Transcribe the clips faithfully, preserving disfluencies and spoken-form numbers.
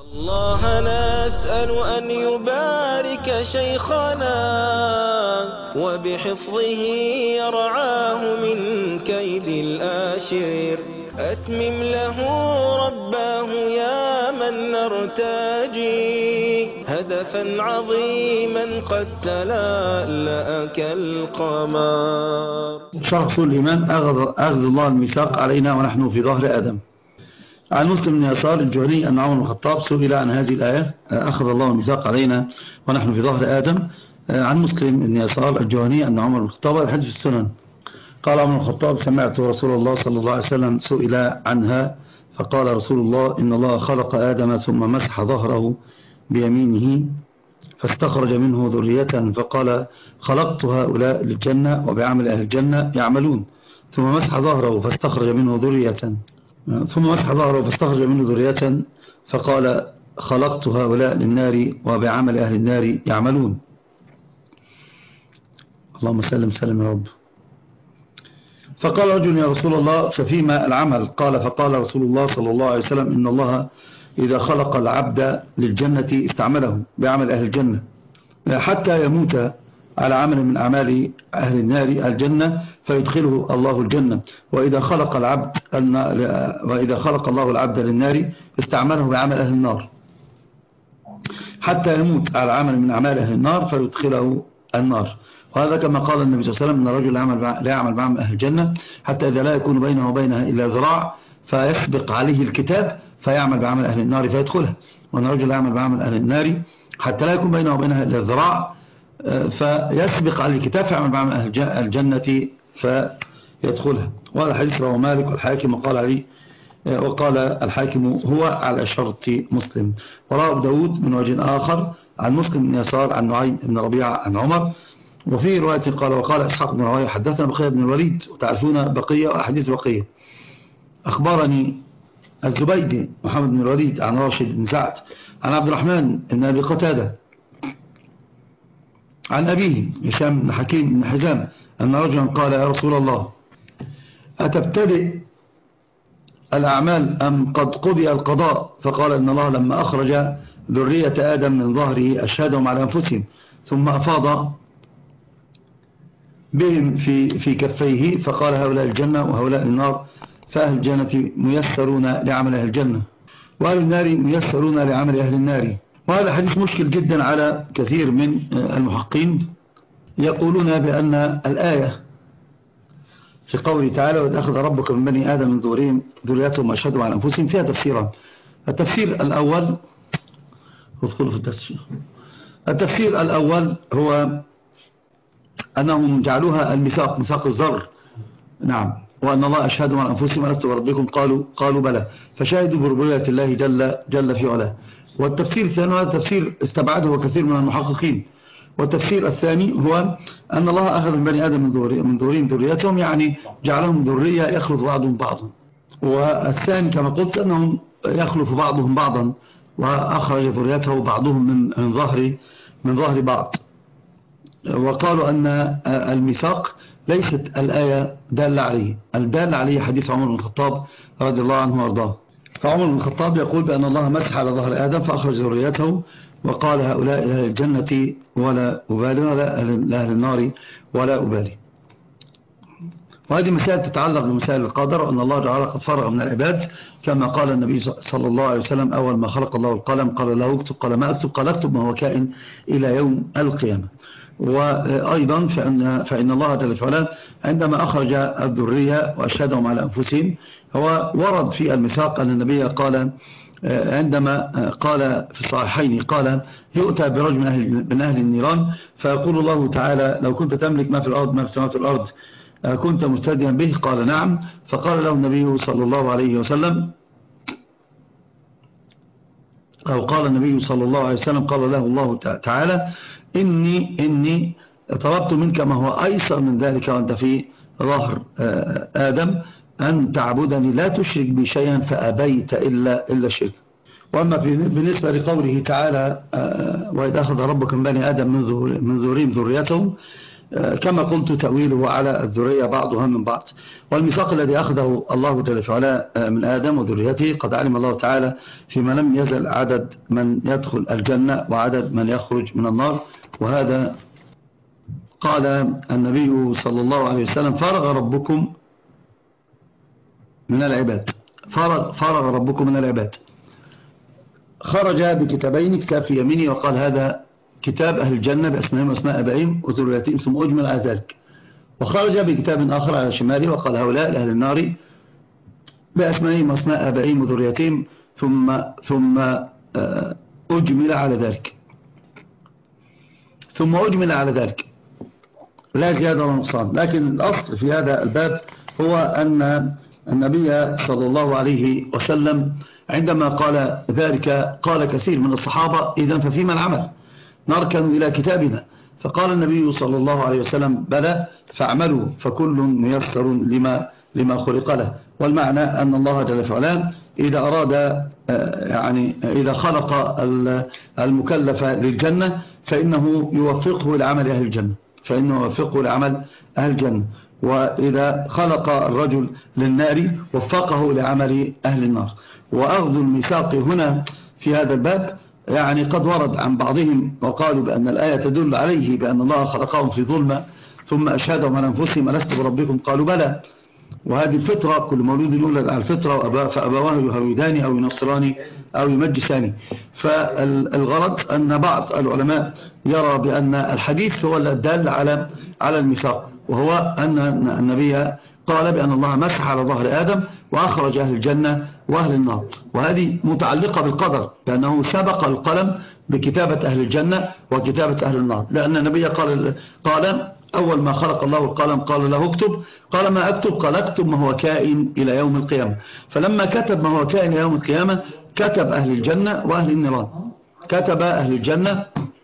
الله نسأل أن يبارك شيخنا وبحفظه يرعاه من كيد الآشر. أتمم له رباه يا من نرتجي هدفا عظيما قد تلألأ كالقمر. شرح أصول الإيمان. أخذ, أخذ الله الميثاق علينا ونحن في ظهر آدم. عن مسلم بن يسار الجهني أن عمر بن الخطاب سئل عن هذه الآية: أخذ الله الميثاق علينا ونحن في ظهر آدم. عن مسلم بن يسار الجهني أن عمر بن الخطاب، الحديث في السنن، قال عمر بن الخطاب: سمعت رسول الله صلى الله عليه وسلم سئل عنها فقال رسول الله: إن الله خلق آدم ثم مسح ظهره بيمينه فاستخرج منه ذرية فقال: خلقت هؤلاء للجنة وبعمل أهل الجنة يعملون. ثم مسح ظهره فاستخرج منه ذرية ثم مسح ظهره فاستخرج منه ذرية فقال: خلقت هؤلاء للنار وبعمل أهل النار يعملون. اللهم سلم سلم يا رب. فقال رجل: يا رسول الله ففيما العمل؟ قال: فقال رسول الله صلى الله عليه وسلم: إن الله إذا خلق العبد للجنة استعمله بعمل أهل الجنة حتى يموت على عمل من أعمال أهل النار الجنة فيدخله الله الجنة. وإذا خلق العبد وإذا خلق الله العبد للنار استعمله بعمل أهل النار حتى يموت على عمل من أعمال أهل النار فيدخله النار. وهذا كما قال النبي صلى الله عليه وسلم: إن الرجل لا يعمل بعمل أهل الجنة حتى إذا لا يكون بينه وبينها إلا ذراع فيسبق عليه الكتاب فيعمل بعمل أهل النار فيدخلها. وأن الرجل لا يعمل بعمل أهل النار حتى لا يكون بينه وبينها إلا ذراع فيسبق عليه الكتاب فيعمل بعمل أهل الجنة فيدخلها. وهذا حديث رواه مالك والحاكم وقال عليه وقال الحاكم هو على شرط مسلم. ورواه أبو داود من وجه آخر عن مسلم بن يسار عن نعيم بن ربيعة عن عمر. وفي رواية قال: وقال إسحاق بن راهويه حدثنا بقية بن الوليد. وتعرفون بقية وأحاديث بقية. أخبرني الزبيدي محمد بن الوليد عن راشد بن سعد عن عبد الرحمن بن أبي قتادة عن أبيه هشام بن حكيم بن حزام أن رجلا قال: يا رسول الله أتبتدئ الأعمال أم قد قضي القضاء؟ فقال: إن الله لما أخرج ذرية آدم من ظهره أشهدهم على أنفسهم ثم أفاض بهم في في كفيه فقال: هؤلاء الجنة وهؤلاء النار، فأهل الجنة ميسرون لعمل أهل الجنة وأهل النار ميسرون لعمل أهل النار. وهذا حديث مشكل جدا على كثير من المحققين، يقولون بأن الآية في قوله تعالى: وإذ أخذ ربك من بني آدم من ظهورهم ذريتهم وأشهدهم على أنفسهم فيها تفسيران. التفسير الأول ادخلوا في التفسير التفسير الأول هو أنهم جعلوها الميثاق، ميثاق الذر، نعم، وأن الله أشهدهم على أنفسهم ألست بربكم قالوا قالوا بلى فشهدوا بربوبية الله جل جل في علاه. والتفسير الثاني هذا تفسير استبعده كثير من المحققين. والتفسير الثاني هو أن الله أخذ من بني آدم من ظهورهم ذريتهم، يعني جعلهم ذرية يخلط بعضهم بعضا. والثاني كما قلت أنهم يخلط بعضهم بعضا وأخرج ذريته بعضهم من من ظهر من ظهر بعض. وقالوا أن الميثاق ليست الآية دالة عليه، الدالة عليه حديث عمر بن الخطاب رضي الله عنه وارضاه. فعمر بن الخطاب يقول بأن الله مسح على ظهر آدم فأخرج ذريته وقال: هؤلاء أهل الجنة ولا أبالي ولا أهل النار ولا أبالي. وهذه مسائل تتعلق بمسائل القدر، وأن الله تعالى قد فرغ من العباد كما قال النبي صلى الله عليه وسلم: أول ما خلق الله القلم قال له اكتب، قال ما أكتب؟ قال اكتب ما هو كائن إلى يوم القيامة. وأيضا فإن, فإن الله جل وعلا عندما أخرج الذرية وأشهدهم على أنفسهم هو ورد في الميثاق أن النبي قال عندما قال في الصحيحين قال: يؤتى برجل من أهل, من أهل النيران فيقول الله تعالى: لو كنت تملك ما في الأرض ما في السماوات والأرض كنت مفتديا به؟ قال: نعم. فقال له النبي صلى الله عليه وسلم أو قال النبي صلى الله عليه وسلم قال له الله تعالى: إني إني طلبت منك ما هو أيسر من ذلك وأنت في ظهر آدم، أن تعبدني لا تشرك بي شيئا فأبيت إلا إلا شرك. وأما بالنسبة لقوله تعالى: وإذ أخذ ربك من بني آدم من ظهورهم ذريتهم، كما قلت تأويله على الذرية بعضها من بعض. والميثاق الذي أخذه الله جل وعلا من آدم وذريته قد علم الله تعالى فيما لم يزل عدد من يدخل الجنة وعدد من يخرج من النار. وهذا قال النبي صلى الله عليه وسلم فرغ ربكم من العباد، فرغ, فرغ ربكم من العباد، خرج بكتابين، كتاب في يمينه وقال هذا كتاب أهل الجنة بأسمائهم وأسماء أبائهم وذريتهم ثم أجمل على ذلك، وخرج بكتاب آخر على شماله وقال هؤلاء لأهل النار بأسمائهم وأسماء أبائهم وذريتهم ثم ثم أجمل على ذلك ثم أجمل على ذلك لا زيادة ولا نقصان. لكن الأصل في هذا الباب هو أن النبي صلى الله عليه وسلم عندما قال ذلك قال كثير من الصحابة إذن ففيما العمل؟ نركن إلى كتابنا. فقال النبي صلى الله عليه وسلم بلى فاعملوا فكل ميسر لما لما خلق له. والمعنى أن الله جل وعلا إذا أراد يعني إذا خلق المكلف للجنة فإنه يوفقه لعمل أهل الجنة فإنه يوفقه لعمل أهل الجنة، وإذا خلق الرجل للنار وفقه لعمل أهل النار. وأخذ الميثاق هنا في هذا الباب يعني قد ورد عن بعضهم وقالوا بأن الآية تدل عليه بأن الله خلقهم في ظلمة ثم أشهدهم على أنفسهم ألست بربكم قالوا بلى. وهذه الفطرة كل مولود يولد على الفطرة فأبواه يهودان أو ينصران أو يمجسان. فالغرض أن بعض العلماء يرى بأن الحديث هو الدال على على الميثاق، وهو أن النبي قال بأن الله مسح على ظهر آدم وأخرج أهل الجنة وأهل النار، وهذه متعلقة بالقدر لأنه سبق القلم بكتابة أهل الجنة وكتابة أهل النار، لأن النبي قال قال أول ما خلق الله القلم قال له اكتب، قال ما أكتب؟ قال اكتب ما هو كائن إلى يوم القيامة. فلما كتب ما هو كائن إلى يوم القيامة كتب أهل الجنة وأهل النيران، كتب أهل الجنة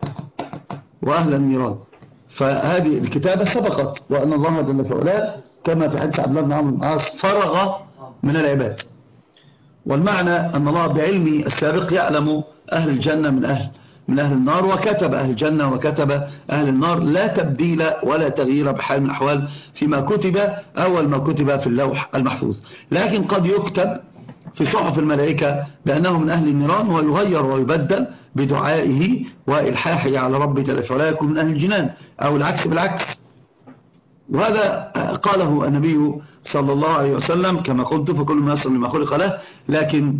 وأهل النيران. فهذه الكتابة سبقت، وأن الله جل وعلا كما في حديث عبد الله بن عمرو بن العاص فرغ من العباد. والمعنى أن الله بعلمه السابق يعلم أهل الجنة من أهل من أهل النار، وكتب أهل الجنة وكتب أهل النار، لا تبديل ولا تغيير بحال من الأحوال فيما كتب أول ما كتب في اللوح المحفوظ. لكن قد يكتب في صحف الملائكة بأنه من أهل النيران ويغير ويبدل بدعائه وإلحاحه على ربه جل وعلا يكون من أهل الجنان، أو العكس بالعكس. وهذا قاله النبي صلى الله عليه وسلم كما قلت فكل ما يصل لما خلق له. لكن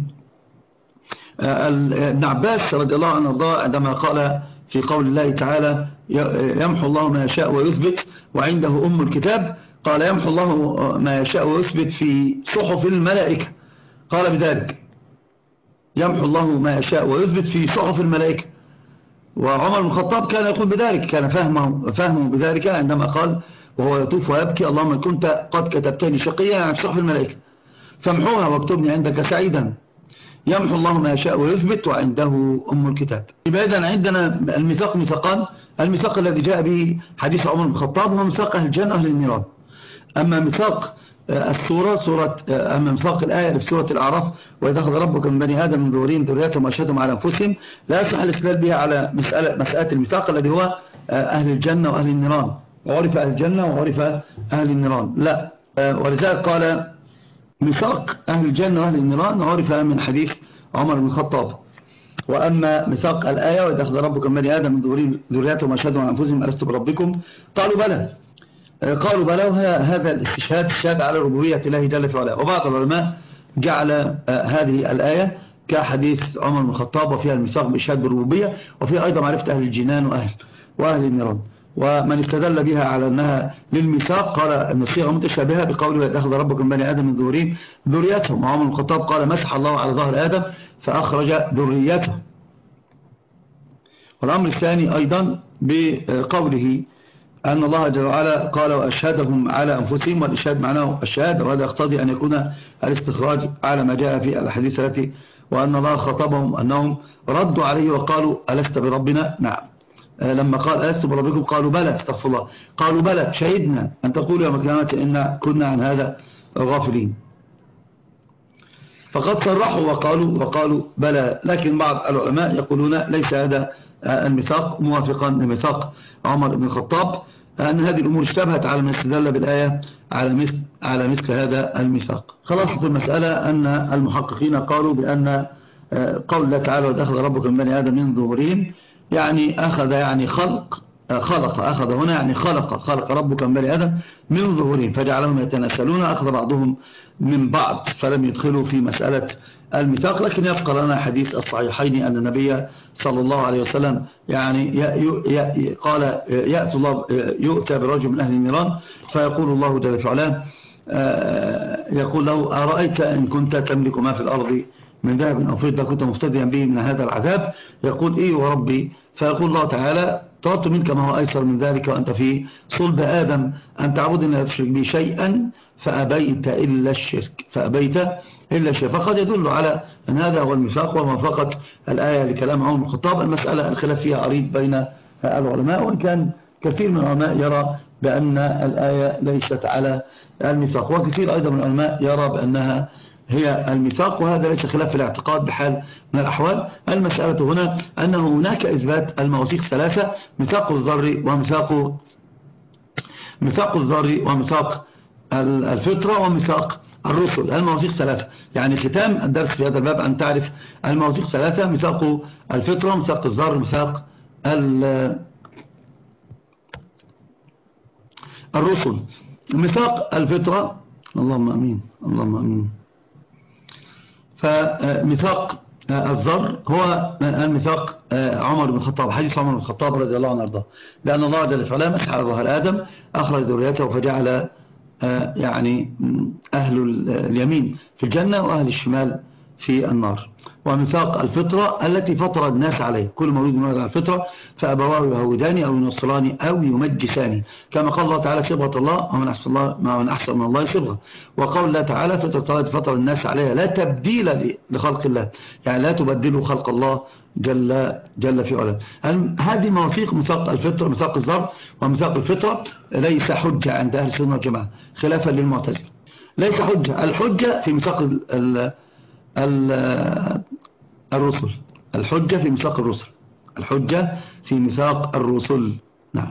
ابن عباس رضي الله عنه وارضاه عندما قال في قول الله تعالى يمحو الله ما يشاء ويثبت وعنده أم الكتاب، قال يمحو الله ما يشاء ويثبت في صحف الملائكة، قال بذلك يمحو الله ما يشاء ويثبت في صحف الملائكة. وعمر بن الخطاب كان يقول بذلك، كان فهمه, فهمه بذلك عندما قال وهو يطوف ويبكي اللهم إن كنت قد كتبتني شقيا عن صحف الملائكة فامحوها واكتبني عندك سعيدا. يمحو الله ما يشاء ويثبت وعنده أم الكتاب. إذا عندنا الميثاق ميثاقان، الميثاق الذي جاء به حديث عمر بن الخطاب هو ميثاق أهل الجنة أهل النيران. أما ميثاق السورة سورة أما ميثاق الآية في سورة الأعراف وإذا أخذ ربك من بني آدم من ذريتهم ذريتهم وأشهدهم على أنفسهم، لا يصح الاستدلال بها على مسألة مسألة الميثاق الذي هو أهل الجنة وأهل النيران، وعرف أهل الجنة وعرف أهل النيران، لا. ولذلك قال ميثاق أهل الجنة وأهل النيران عرف من حديث عمر بن الخطاب. وأما ميثاق الآية وإذا أخذ ربك من بني آدم من ذريتهم وأشهدهم على أنفسهم ألست بربكم قالوا بلى، قالوا بلى. وهذا الاستشهاد الشهاد على ربوبية الله جل وعلا. وبعض العلماء جعل هذه الآية كحديث عمر بن الخطاب وفيها الميثاق بإشهاد بالربوبية، وفيها أيضا معرفة أهل الجنان وأهل وأهل النيران. ومن استدل بها على أنها للميثاق قال أن الصيغة متشابهة بقوله إذا أخذ ربك من بني آدم من ذريتهم ذريتهم، وعمر بن الخطاب قال مسح الله على ظهر آدم فأخرج ذريته. والأمر الثاني أيضا بقوله أن الله جل وعلا قال وأشهدهم على أنفسهم، والإشهاد معناه الشهادة، وهذا يقتضي أن يكون الاستخراج على ما جاء في الحديث التي وأن الله خطبهم أنهم ردوا عليه وقالوا ألست بربنا؟ نعم. لما قال ألست بربكم قالوا بلى، استغفر الله، قالوا بلى شهدنا أن تقولوا يوم القيامة إن كنا عن هذا غافلين. فقد صرحوا وقالوا وقالوا بلى. لكن بعض العلماء يقولون ليس هذا الميثاق موافقا لميثاق عمر بن الخطاب، أن هذه الأمور اشتبهت على من استدل بالآية على مثل, على مثل هذا الميثاق. خلاصة المسألة أن المحققين قالوا بأن قول الله تعالى وإذ أخذ ربك من بني آدم من ظهورهم، يعني أخذ يعني خلق خلق أخذ هنا يعني خلق خلق ربك من بني آدم من ظهورهم فجعلهم يتناسلون، أخذ بعضهم من بعض فلم يدخلوا في مسألة الميثاق. لكن يبقى لنا حديث الصحيحين أن النبي صلى الله عليه وسلم يعني قال يأتي الله يؤتى برجل من أهل النيران فيقول الله جل وعلا يقول له أرأيت إن كنت تملك ما في الأرض من ذهب أو فضة كنت مفتديا به من هذا العذاب؟ يقول إيه وربي. فيقول الله تعالى طلبت منك ما هو أيسر من ذلك وأنت في صلب آدم أن تعبدني لا تشرك بي شيئا فأبيت إلا الشرك فأبيت إلا الشرك. فقد يدل على أن هذا هو الميثاق وموافقة الآية لكلام عمر بن الخطاب. المسألة الخلاف فيها عريض بين العلماء، وإن كان كثير من العلماء يرى بأن الآية ليست على الميثاق، وكثير أيضا من العلماء يرى بأنها هي الميثاق، وهذا ليس خلاف في الاعتقاد بحال من الأحوال. المسألة هنا أنه هناك إثبات المواثيق ثلاثة: ميثاق الذر وميثاق ميثاق الذر وميثاق الفطرة وميثاق الرسل. المواثيق ثلاثة، يعني ختام الدرس في هذا الباب أن تعرف المواثيق ثلاثة: ميثاق الفطرة وميثاق الذر وميثاق الرسل. ميثاق الفطرة، اللهم أمين اللهم أمين. فميثاق الذر هو الميثاق عمر بن الخطاب، حديث عمر بن الخطاب رضي الله عنه وارضاه، لأن الله جل وعلا مسح على ظهر آدم أخرج ذريته فجعل يعني أهل اليمين في الجنة وأهل الشمال في النار. وميثاق الفطرة التي فطر الناس عليه، كل مولود مولود على الفطرة فأبواه يهودان أو ينصران أو يمجسان، كما قال الله تعالى صبغة الله ومن أحسن الله ما من أحسن من الله صبغة. وقول الله تعالى فطرة التي فطر الناس عليها لا تبديل لخلق الله، يعني لا تبدلوا خلق الله جل جل في علاه. هذه مواثيق ميثاق الفطرة ميثاق الذر وميثاق الفطرة ليس حجة عند أهل السنة والجماعة خلافا للمعتزلة. ليس حجة، الحجة في ميثاق ال ال الرسل، الحجة في ميثاق الرسل، الحجة في ميثاق الرسل. نعم،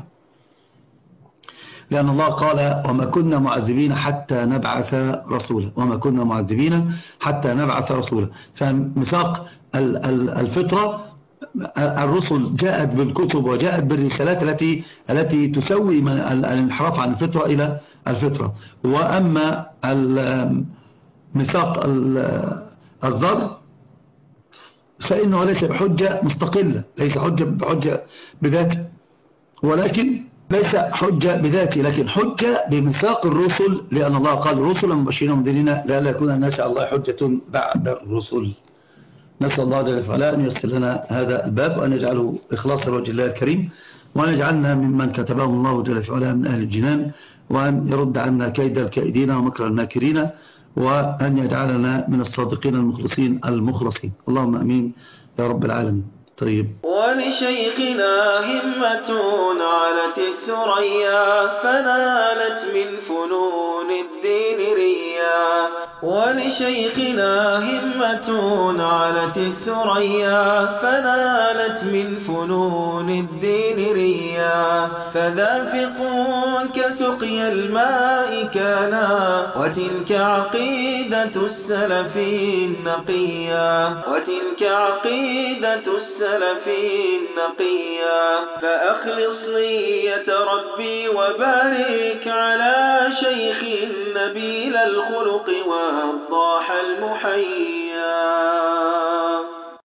لأن الله قال وما كنا معذبين حتى نبعث رسولا، وما كنا معذبين حتى نبعث رسولا. فميثاق الفطرة الرسل جاءت بالكتب وجاءت بالرسالات التي التي تسوي الانحراف عن الفطرة إلى الفطرة. وأما ميثاق الذر فإنه ليس بحجة مستقلة، ليس حجة بحجة بذاته، ولكن ليس حجة بذاته لكن حجة بميثاق الرسل، لأن الله قال رسلا مبشرين ومنذرين لا يكون الناس على الله حجة بعد الرسل. نسأل الله جل وعلا أن ييسر لنا هذا الباب وأن يجعله إخلاصا لوجه الله الكريم، وأن يجعلنا ممن كتبهم الله جل وعلا من أهل الجنان، وأن يرد عنا كيد الكائدين ومكر الماكرين، وأن يجعلنا من الصادقين المخلصين المخلصين. اللهم أمين يا رب العالمين. طيب. ولشيخنا همة علت الثريا فنالت من فنون الدين ريا، ولشيخنا همة علت الثريا فنالت من فنون الدين ريا، فذافق كسقي الماء كانا وتلك عقيدة السلف النقيا، وتلك عقيدة السلف النقيا. فأخلص نية ربي وبارك على شيخ نبيل الخلق وضاح المحيا.